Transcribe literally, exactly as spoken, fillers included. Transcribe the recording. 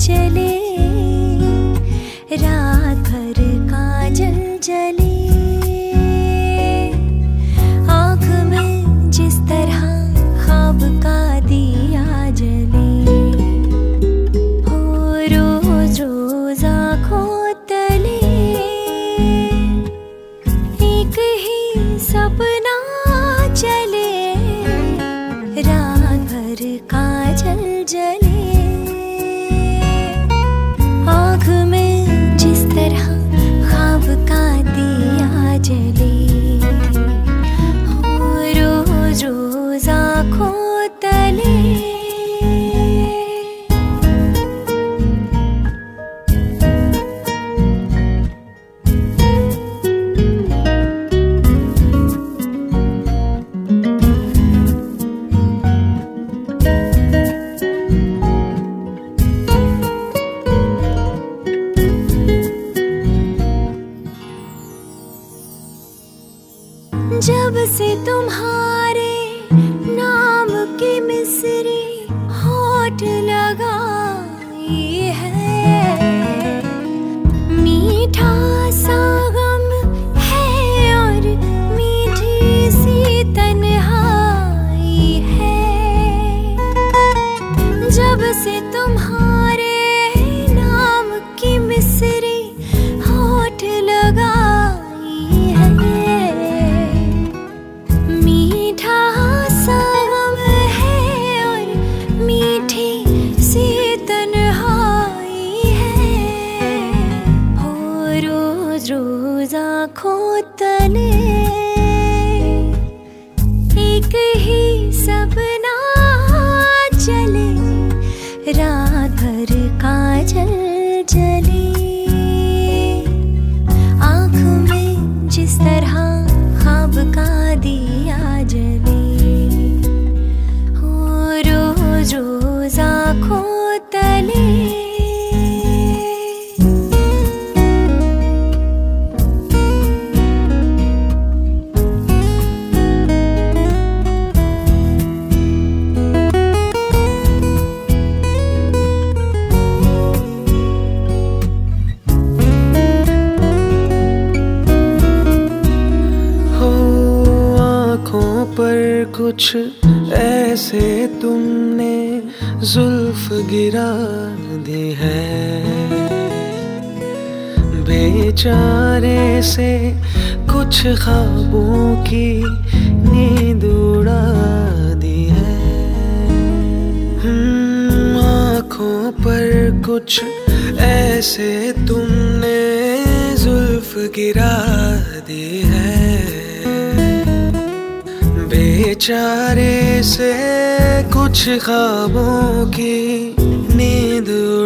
चले, रात भर काजल जले, आँख में जिस तरह ख्वाब का दिया जले, हो रोज रोज आँखों तले एक ही सपना चले, रात भर काजल जले, आँख में जिस तरह ख्वाब का दिया जले, हो रोज रोज आँखों तले। जब से तुम्हारे नाम की मिसरी होठ लगाई है, मीठा सा गम है और मीठी सी तन्हाई है। जब से तुम्हारे नाम की मिसरी होठ लगाई है, रोज आँखों तले एक ही सपना चले, रात भर काजल जले, आँख में जिस तरह ख्वाब का दिया जले, हो रोज रोज आँखों तले। पर कुछ ऐसे तुमने जुल्फ गिरा दी है, बेचारे से कुछ ख्वाबों की नींद उड़ा दी है। हम्म, आँखों पर कुछ ऐसे तुमने जुल्फ गिरा दी है, बेचारे से कुछ ख्वाबों की नींद